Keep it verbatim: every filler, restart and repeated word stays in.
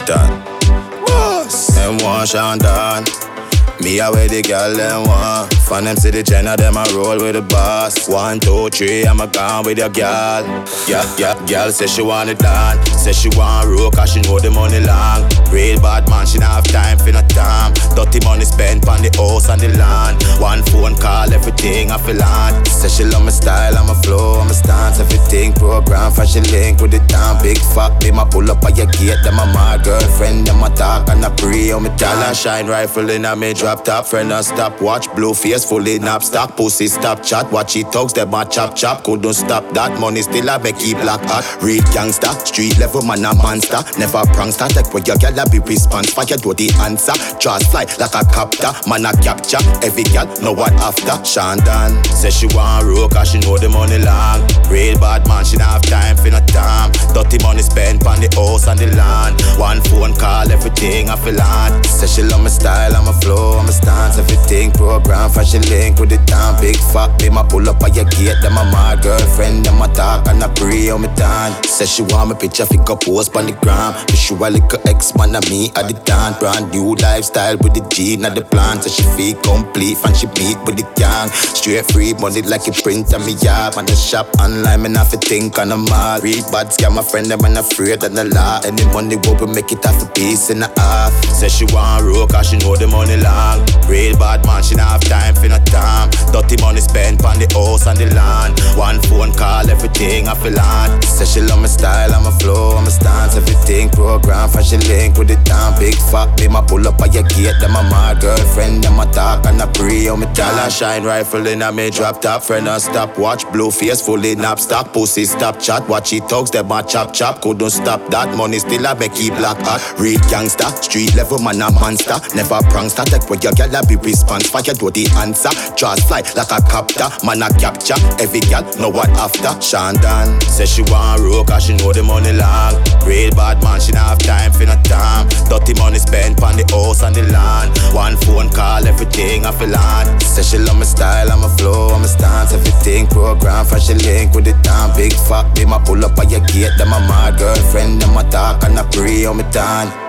done. Boss, them want Shandon. Me a where the girl them want. Fan them see the Jenna, them a roll with the boss. One, two, three, I'm a gone with your girl. Yeah, yeah, girl say she want it done. Say she want roll cause she know the money long. Real bad man, she not have time for no time. Dirty money spent on the house and the land. One phone call, everything I feel on. Say she love my style, I'm a flow, I'm a stance. Everything program, fashion link with the time. Big fuck, they ma pull up at your gate. Them a my girlfriend, them a talk and a pray on me tell her shine rifle in a me drop top. Friend a stop watch, blue face fully nap stock. Pussy stop chat, watch it talks, them a chop chop. Couldn't stop that, money still a be keep black hot. Real gangster, street level man a monster. Never prankster, take where your girl a be response. Fire do the answer, jaws fly like a copter. Man a capture, every girl know what after. Shandon, say she want roll cause she know the money long. Real bad man, she not have time for no time. Dirty money spent on the house and the land. One phone call, everything I feel on. Say she love my style, I'm a flow, I'm a stance. Everything program, fashion link with the time. Big fuck, they ma pull up at your gate. Them a my girlfriend, them a talk and a pray on me time. Say she want me picture, fi go post on the gram. Be sure a little ex man and me at the time. Brand new lifestyle with the G not the plan. So she feel complete, and she beat with the gang. Straight free money like a print on me yard. Man the shop online, me not fi think on a mall. Real bad scam, my friend them and afraid of the law. Any money go we make it half a piece in a half. Say she want roll cause she know the money long. Real bad man, she not have time for no time. Dirty money spent on the house and the land. One phone call, everything I feel on. Say she love my style, I'm a flow, I'm a stance. Everything program, fashion link with the time. Big fuck, they ma pull up at your gate. Them a my girlfriend, them a talk and a pray on me tell her shine rifle in a me drop top. Friend a stop watch, blue face fully nap stock. Pussy stop chat, watch it talks, them a chop chop. Couldn't stop that, money still a make keep black hot. Real gangster, street level man a monster. Never prankster, take where your girl a be response. Fire do the answer, jaws fly like a copter. Man a capture, every girl know what after. Shandon, say she want roll cause she know the money long. Real bad man, she not have time for no time. Dirty money spent on the house and the land. One phone call, everything I feel on. Say she love my style, I'm a flow, I'm a stance. Everything program, fashion link with the time. Big fuck, they ma pull up at your gate. Them a my girlfriend, them a talk and a pray on me time.